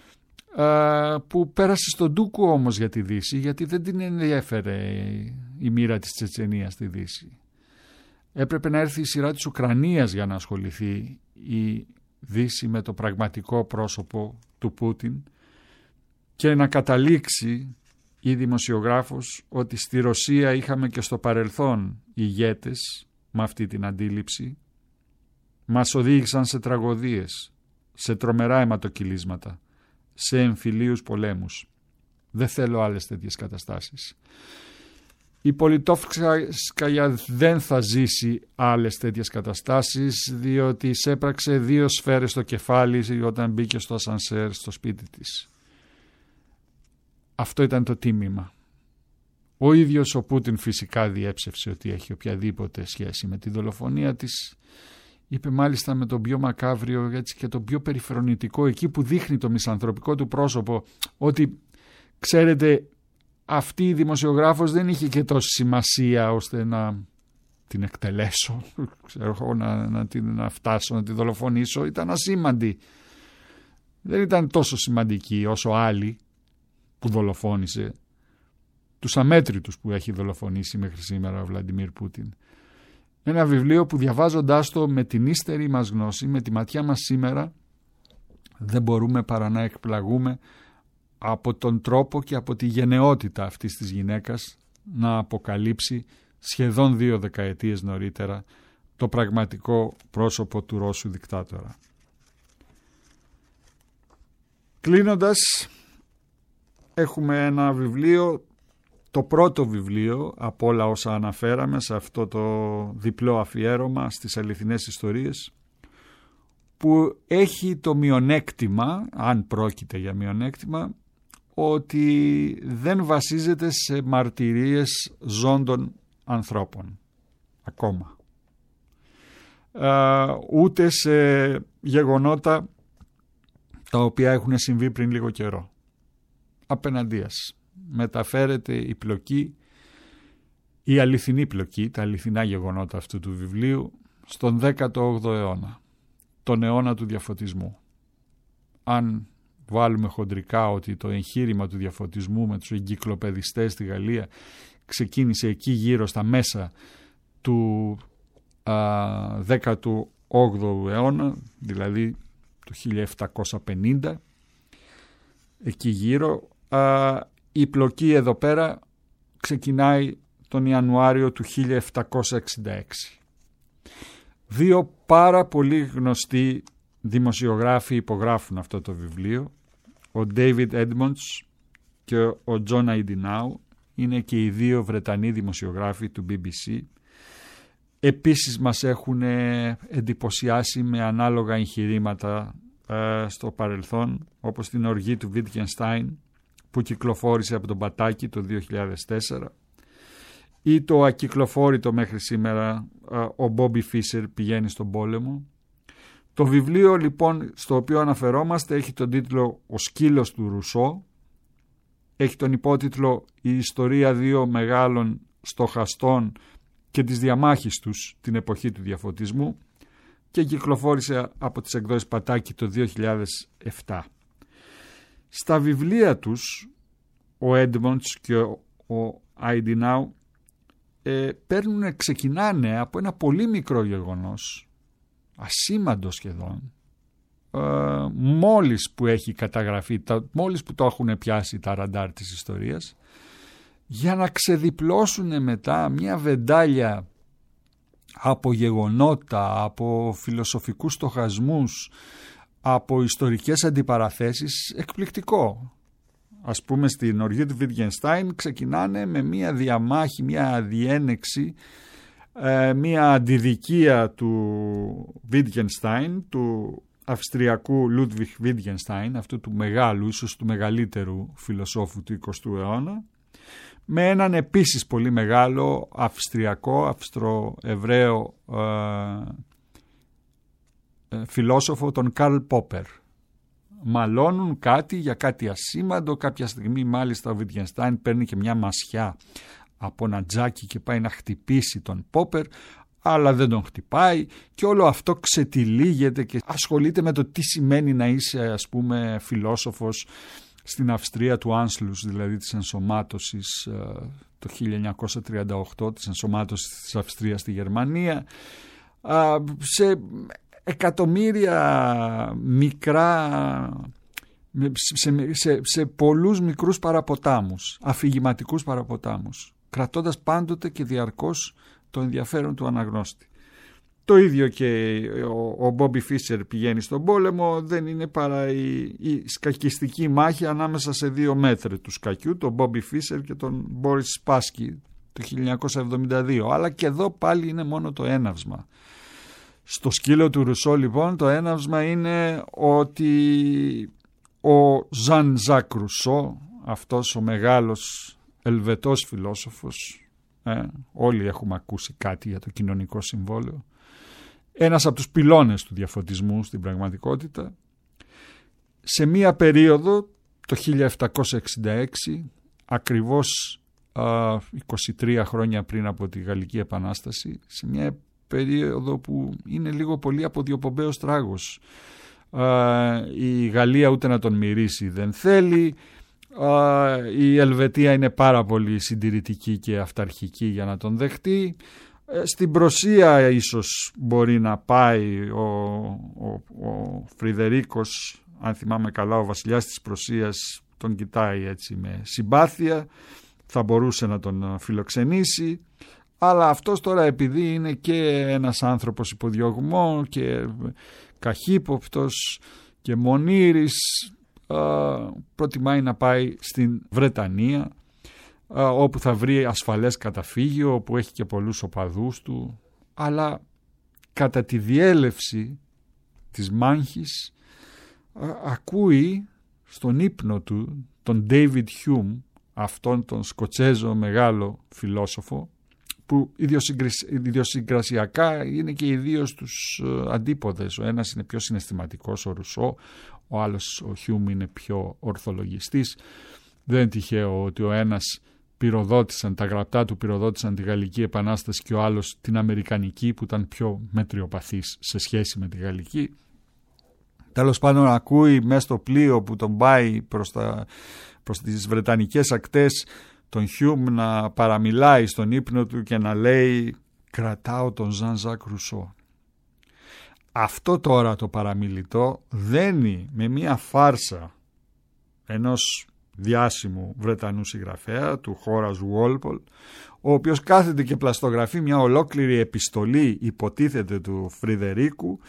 που πέρασε στον ντούκου όμως για τη Δύση, γιατί δεν την ενδιέφερε η μοίρα της Τσετσενίας στη Δύση. Έπρεπε να έρθει η σειρά της Ουκρανίας για να ασχοληθεί η Δύση με το πραγματικό πρόσωπο του Πούτιν και να καταλήξει η δημοσιογράφος ότι στη Ρωσία είχαμε και στο παρελθόν ηγέτες με αυτή την αντίληψη. Μας οδήγησαν σε τραγωδίες, σε τρομερά αιματοκυλίσματα, σε εμφυλίους πολέμους. Δεν θέλω άλλες τέτοιες καταστάσεις. Η Πολιτόφσκαγια δεν θα ζήσει άλλες τέτοιες καταστάσεις, διότι εισέπραξε δύο σφαίρες στο κεφάλι όταν μπήκε στο ασανσέρ στο σπίτι της. Αυτό ήταν το τίμημα. Ο ίδιος ο Πούτιν φυσικά διέψευσε ότι έχει οποιαδήποτε σχέση με τη δολοφονία της. Είπε μάλιστα με τον πιο μακάβριο, έτσι, και τον πιο περιφρονητικό, εκεί που δείχνει το μισανθρωπικό του πρόσωπο, ότι ξέρετε, αυτή η δημοσιογράφος δεν είχε και τόση σημασία ώστε να την εκτελέσω, ξέρω, να, να, την, να φτάσω να τη δολοφονήσω. Ήταν ασήμαντη. Δεν ήταν τόσο σημαντική όσο άλλοι που δολοφόνησε, τους αμέτρητους που έχει δολοφονήσει μέχρι σήμερα ο Βλαντιμίρ Πούτιν. Ένα βιβλίο που διαβάζοντάς το με την ύστερη μας γνώση, με τη ματιά μας σήμερα, δεν μπορούμε παρά να εκπλαγούμε από τον τρόπο και από τη γενναιότητα αυτής της γυναίκας να αποκαλύψει σχεδόν δύο δεκαετίες νωρίτερα το πραγματικό πρόσωπο του Ρώσου δικτάτορα. Κλείνοντας, έχουμε ένα βιβλίο, το πρώτο βιβλίο από όλα όσα αναφέραμε σε αυτό το διπλό αφιέρωμα στις αληθινές ιστορίες, που έχει το μειονέκτημα, αν πρόκειται για μειονέκτημα, ότι δεν βασίζεται σε μαρτυρίες ζώντων ανθρώπων ακόμα, ε, ούτε σε γεγονότα τα οποία έχουν συμβεί πριν λίγο καιρό. Απέναντίας μεταφέρεται η πλοκή, η αληθινή πλοκή, τα αληθινά γεγονότα αυτού του βιβλίου στον δέκατο όγδοο αιώνα, τον αιώνα του διαφωτισμού. Αν βάλουμε χοντρικά ότι το εγχείρημα του διαφωτισμού με τους εγκυκλοπαιδιστές στη Γαλλία ξεκίνησε εκεί γύρω στα μέσα του α, δέκατου όγδοου αιώνα, δηλαδή του χίλια επτακόσια πενήντα, εκεί γύρω, α, η πλοκή εδώ πέρα ξεκινάει τον Ιανουάριο του χίλια επτακόσια εξήντα έξι. Δύο πάρα πολύ γνωστοί δημοσιογράφοι υπογράφουν αυτό το βιβλίο, ο David Edmonds και ο John Aydinau, είναι και οι δύο Βρετανοί δημοσιογράφοι του μπι μπι σι. Επίσης μας έχουν εντυπωσιάσει με ανάλογα εγχειρήματα ε, στο παρελθόν, όπως την οργή του Wittgenstein που κυκλοφόρησε από τον Πατάκη το δύο χιλιάδες τέσσερα, ή το ακυκλοφόρητο μέχρι σήμερα ε, ο Bobby Fischer πηγαίνει στον πόλεμο. Το βιβλίο λοιπόν στο οποίο αναφερόμαστε έχει τον τίτλο «Ο σκύλος του Ρουσό», έχει τον υπότιτλο «Η ιστορία δύο μεγάλων στοχαστών και της διαμάχης τους την εποχή του διαφωτισμού» και κυκλοφόρησε από τις εκδόσεις Πατάκη το δύο χιλιάδες επτά. Στα βιβλία τους ο Edmonds και ο Aydinau ε, παίρνουν, ξεκινάνε από ένα πολύ μικρό γεγονός, ασήμαντο σχεδόν, ε, μόλις που έχει καταγραφεί, τα, μόλις που το έχουν πιάσει τα ραντάρ της ιστορίας, για να ξεδιπλώσουν μετά μια βεντάλια από γεγονότα, από φιλοσοφικούς στοχασμούς, από ιστορικές αντιπαραθέσεις, εκπληκτικό. Ας πούμε στην οργή του Wittgenstein ξεκινάνε με μια διαμάχη, μια αδιένεξη, μια αντιδικία του Wittgenstein, του Αυστριακού Ludwig Wittgenstein, αυτού του μεγάλου, ίσως του μεγαλύτερου φιλοσόφου του εικοστού αιώνα, με έναν επίσης πολύ μεγάλο Αυστριακό, Αυστροεβραίο ε, ε, φιλόσοφο, τον Καρλ Πόπερ. Μαλώνουν κάτι για κάτι ασήμαντο. Κάποια στιγμή μάλιστα ο Wittgenstein παίρνει και μια μασιά από ένα τζάκι και πάει να χτυπήσει τον Πόπερ, αλλά δεν τον χτυπάει, και όλο αυτό ξετυλίγεται και ασχολείται με το τι σημαίνει να είσαι, ας πούμε, φιλόσοφος στην Αυστρία του Άνσλους, δηλαδή της ενσωμάτωσης το χίλια εννιακόσια τριάντα οκτώ, της ενσωμάτωσης της Αυστρίας στη Γερμανία, σε εκατομμύρια μικρά, σε, σε, σε πολλούς μικρούς παραποτάμους, αφηγηματικούς παραποτάμους, κρατώντας πάντοτε και διαρκώς το ενδιαφέρον του αναγνώστη. Το ίδιο και ο, ο Bobby Fischer πηγαίνει στον πόλεμο, δεν είναι παρά η, η σκακιστική μάχη ανάμεσα σε δύο μέτρες του σκακιού, τον Bobby Fischer και τον Boris Spassky το χίλια εννιακόσια εβδομήντα δύο, αλλά και εδώ πάλι είναι μόνο το έναυσμα. Στο σκύλο του Ρουσό λοιπόν το έναυσμα είναι ότι ο Ζαν Ζακ Ρουσό, αυτός ο μεγάλος Ελβετός φιλόσοφος, ε, όλοι έχουμε ακούσει κάτι για το κοινωνικό συμβόλαιο, ένας από τους πυλώνες του διαφωτισμού στην πραγματικότητα, σε μία περίοδο το χίλια επτακόσια εξήντα έξι, ακριβώς α, είκοσι τρία χρόνια πριν από τη Γαλλική Επανάσταση, σε μια περίοδο που είναι λίγο πολύ αποδιοπομπαίος τράγος. Α, η Γαλλία ούτε να τον μυρίσει δεν θέλει, α, η Ελβετία είναι πάρα πολύ συντηρητική και αυταρχική για να τον δεχτεί. Στην Πρωσία ίσως μπορεί να πάει ο, ο, ο Φρυδερίκος, αν θυμάμαι καλά, ο βασιλιάς της Πρωσίας, τον κοιτάει έτσι με συμπάθεια, θα μπορούσε να τον φιλοξενήσει, αλλά αυτός τώρα επειδή είναι και ένας άνθρωπος υποδιωγμό και καχύποπτος και μονήρης, προτιμάει να πάει στην Βρετανία, όπου θα βρει ασφαλές καταφύγιο, όπου έχει και πολλούς οπαδούς του, αλλά κατά τη διέλευση της μάχης ακούει στον ύπνο του τον David Hume, αυτόν τον Σκοτσέζο μεγάλο φιλόσοφο, που ιδιοσυγκρασιακά είναι και οι δύο στους αντίποδες. Ο ένας είναι πιο συναισθηματικός, ο Ρουσό, ο άλλος, ο Χιούμ, είναι πιο ορθολογιστής. Δεν είναι τυχαίο ότι ο ένας πυροδότησαν, τα γραπτά του πυροδότησαν τη Γαλλική Επανάσταση και ο άλλος την Αμερικανική, που ήταν πιο μετριοπαθής σε σχέση με τη Γαλλική. Τέλος πάντων, ακούει μέσα στο πλοίο που τον πάει προς, τα, προς τις Βρετανικές ακτές τον Χιούμ να παραμιλάει στον ύπνο του και να λέει «Κρατάω τον Ζαν Ζακ Ρουσό». Αυτό τώρα το παραμιλητό δένει με μία φάρσα ενός διάσημου Βρετανού συγγραφέα, του Χόρας Walpole, ο οποίος κάθεται και πλαστογραφεί μια ολόκληρη επιστολή, υποτίθεται, του Φρυδερίκου,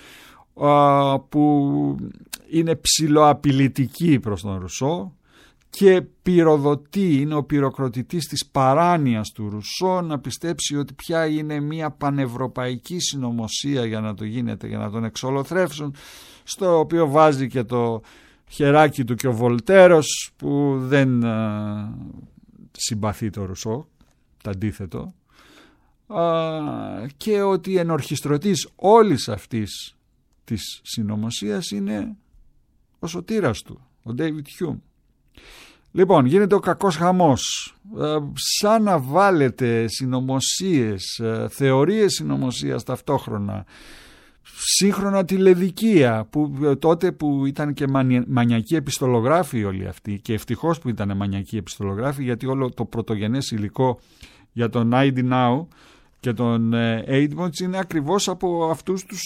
που είναι ψιλοαπειλητική προς τον Ρουσό και πυροδοτεί, είναι ο πυροκροτητής της παράνοιας του Ρουσό να πιστέψει ότι πια είναι μια πανευρωπαϊκή συνωμοσία για να το γίνεται, για να τον εξολοθρεύσουν, στο οποίο βάζει και το χεράκι του και ο Βολτέρος, που δεν α, συμπαθεί το Ρουσό, το αντίθετο, α, και ότι ενορχιστρωτής όλης αυτής της συνωμοσίας είναι ο σωτήρας του, ο David Hume. Λοιπόν, γίνεται ο κακός χαμός, ε, σαν να βάλετε συνωμοσίες, ε, θεωρίες συνωμοσίας ταυτόχρονα, σύγχρονα τηλεδικεία, που τότε που ήταν και μανιακοί επιστολογράφοι όλοι αυτοί, και ευτυχώς που ήταν μανιακοί επιστολογράφοι, γιατί όλο το πρωτογενές υλικό για τον άι ντι Now και τον Edmonds είναι ακριβώς από αυτούς τους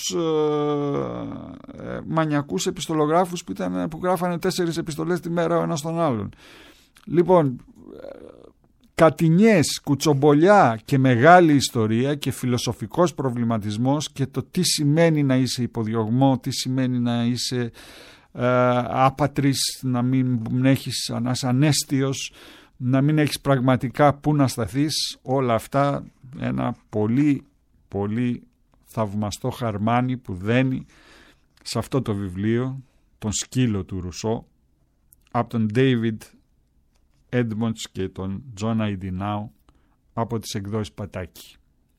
ε, ε, μανιακούς επιστολογράφους που, ήταν, που γράφανε τέσσερις επιστολές τη μέρα ο ένας τον άλλον. Λοιπόν, κατηνιές, κουτσομπολιά και μεγάλη ιστορία και φιλοσοφικός προβληματισμός και το τι σημαίνει να είσαι υποδιωγμό, τι σημαίνει να είσαι ε, άπατρης, να μην έχεις, να είσαι ανέστιος, να μην έχεις πραγματικά πού να σταθείς, όλα αυτά, ένα πολύ πολύ θαυμαστό χαρμάνι που δένει σε αυτό το βιβλίο, τον σκύλο του Ρουσό, από τον David Edmonds και τον John άι ντι Now, από τις εκδόσεις Πατάκη.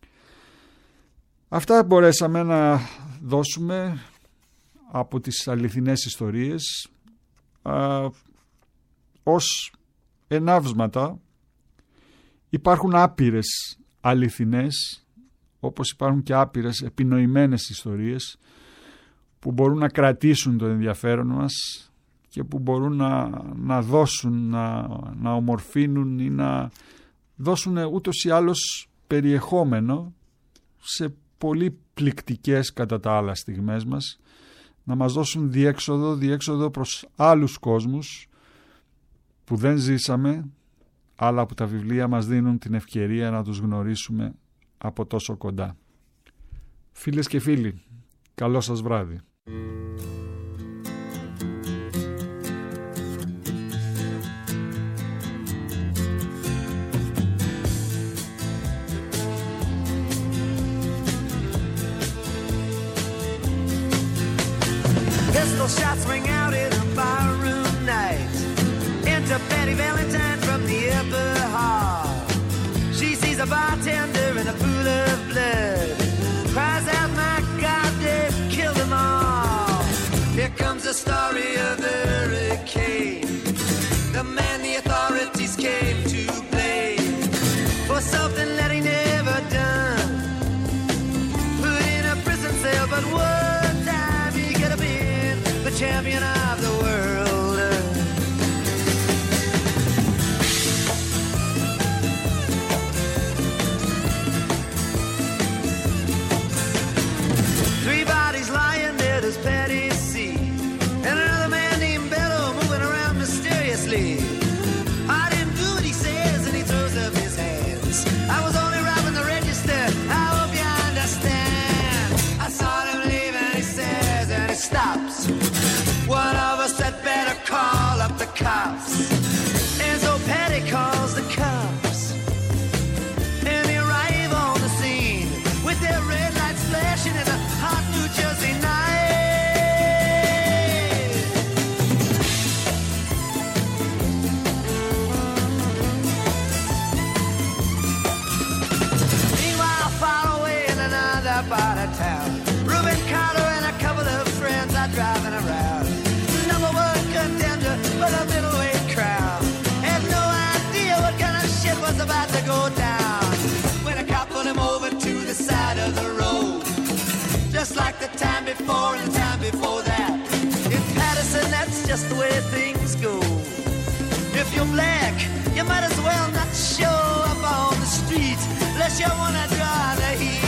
Αυτά μπορέσαμε να δώσουμε από τις αληθινές ιστορίες α, ως ενάβσματα. Υπάρχουν άπειρες αληθινές, όπως υπάρχουν και άπειρες επινοημένες ιστορίες που μπορούν να κρατήσουν το ενδιαφέρον μας και που μπορούν να, να δώσουν, να, να ομορφύνουν ή να δώσουν ούτως ή άλλως περιεχόμενο σε πολύ πληκτικές κατά τα άλλα στιγμές μας, να μας δώσουν διέξοδο, διέξοδο προς άλλους κόσμους που δεν ζήσαμε, αλλά που τα βιβλία μας δίνουν την ευκαιρία να τους γνωρίσουμε από τόσο κοντά. Φίλες και φίλοι, καλό σας βράδυ. Pistol shots ring out in a barroom night. Enter Betty Valentine from the upper hall. She sees a bartender in a pool of blood. Cries out, my God, they've killed them all. Here comes the story of the hurricane. The man the authorities came to blame for something that he never done. Put in a prison cell, but one time he could have been the champion of the world. Three bodies lying dead as Patty C. And another man named Bello moving around Mississippi. play. I didn't do what he says, and he throws up his hands. I was only robbing the register, I hope you understand. I saw him leave and he says, and he stops. One of us had better call up the cops. And so Patty calls the cops, and they arrive on the scene with their red lights flashing in a hot New Jersey night. Meanwhile, far away in another part of town, Reuben Carter and a couple of friends are driving around. Number one contender for the middleweight crown. Had no idea what kind of shit was about to go down when a cop pulled him over to the side of the road. Just like the time before and the time before that. In Patterson, that's just the way things go. If you're black, you might as well not show up on the street unless you wanna draw the heat.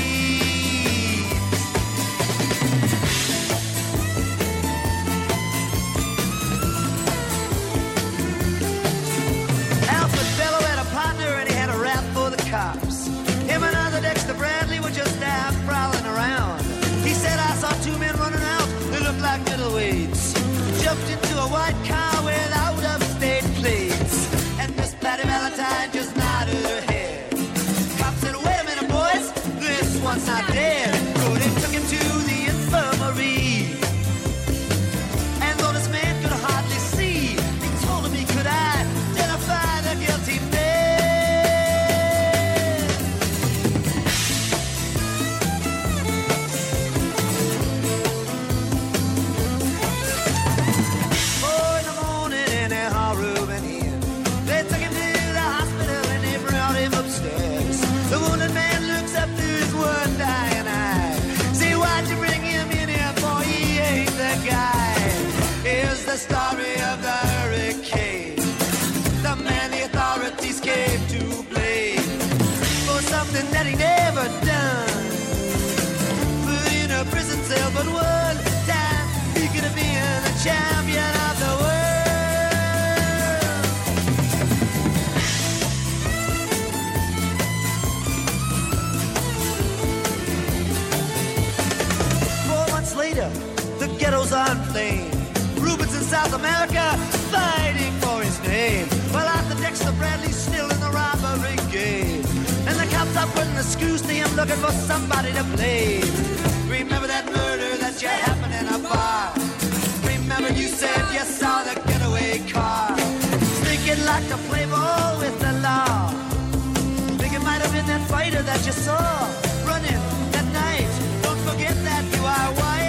Alfred Bellow had a partner and he had a rap for the cops. Him and other Dexter Bradley were just out prowling around. He said, I saw two men running out, they looked like middleweights. Jumped into a white car with out-of-state plates. And Miss Patty Valentine just nodded her head. Cop said, wait a minute, boys, this one's not dead. So they took him to the infirmary. And though this man could hardly see, they told him he could identify the guilty man. Four in the morning and they hauled Reuben in. They took him to the hospital and they brought him upstairs. The wounded man looks up to his one dying eye. Say, why'd you bring him in here, boy? He ain't the guy. Here's the story of the hurricane. The man the authorities came to blame for something that he never done. Put in a prison cell, but one time he could have been a champion of the world. Four months later, the ghettos are inflamed. Reuben's in South America, fighting for his name. Well, Arthur Dexter Bradley's still in the robbery game. And the cops are putting the screws to him, looking for somebody to blame. Remember that murder that you happened in a bar? Remember you said you saw the getaway car? Thinking like to play ball with the law. Think it might have been that fighter that you saw running that night. Don't forget that you are white.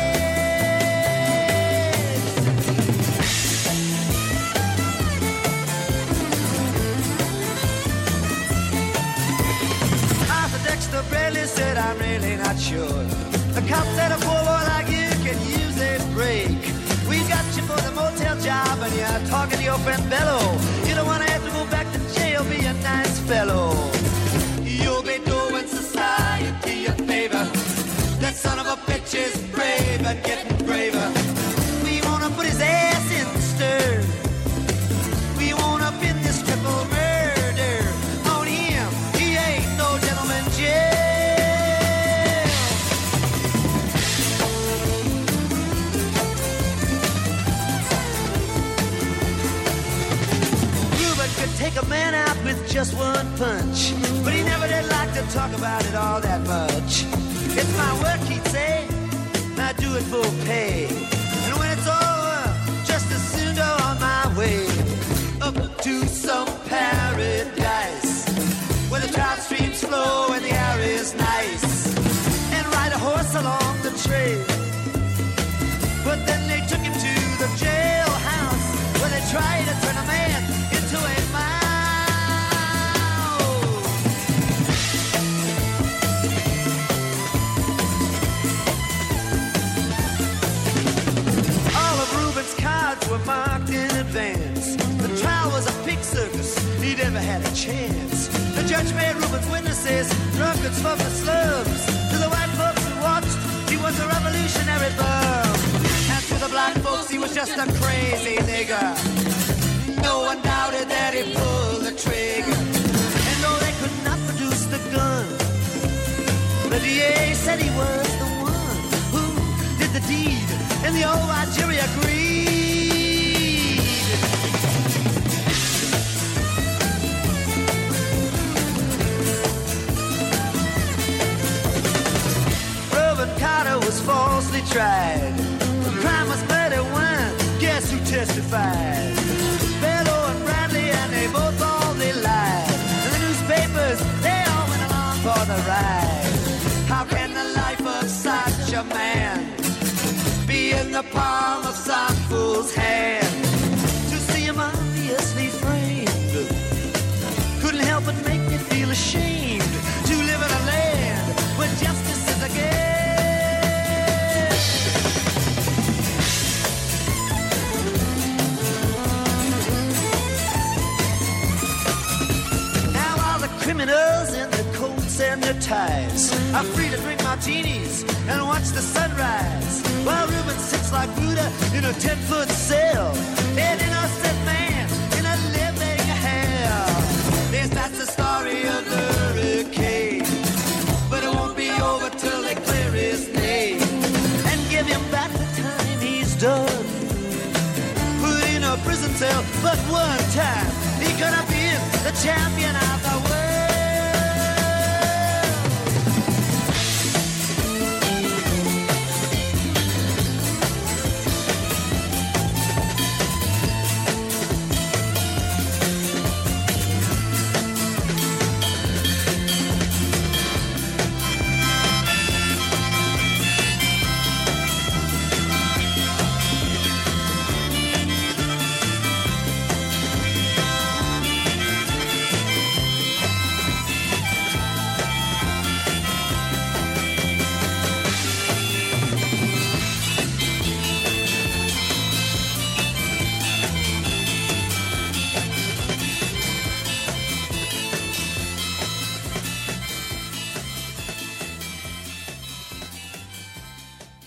Dexter Bradley said, I'm really not sure. The cop said a poor boy like you can use a break. We got you for the motel job and you're talking to your friend Bello. You don't want to have to go back to jail, be a nice fellow. You'll be doing society a favor. That son of a bitch is brave and getting braver. We want to put his ass in the stir. We want to pin this triple murder on him. He ain't no gentleman jail. Reuben could take a man out with just one punch, but he never did like to talk about it all that much. It's my work, he'd say, and I do it for pay. And when it's over, just as soon go on my way up to some paradise where the trout streams flow and the air is nice, and ride a horse along the trail. But then they took him to the jailhouse where they tried to turn a man into a mouse. All of Reuben's cards were marked in advance. The trial was a pig circus, he never had a chance. The judge made Reuben's witnesses drunkards from the slums. To the white folks who watched, he was a revolutionary bum. And to the black folks, he was just a crazy nigger. No one died. said he was the one who did the deed, and the old white jury agreed. Reuben Carter was falsely tried. The crime was murder one. Guess who testified? Bellow and Bradley, and they both all they lied. And the newspapers, they all went along for the ride. How can the life of such a man be in the palm of some fool's hand? To see him obviously framed couldn't help but make me feel ashamed to live in a land where justice is a game. Criminals in their coats and their ties are free to drink martinis and watch the sunrise, while Reuben sits like Buddha in a ten-foot cell, an innocent man in a living hell. Yes, that's the story of the hurricane, but it won't be over till they clear his name and give him back the time he's done. Put in a prison cell, but one time he could have been the champion.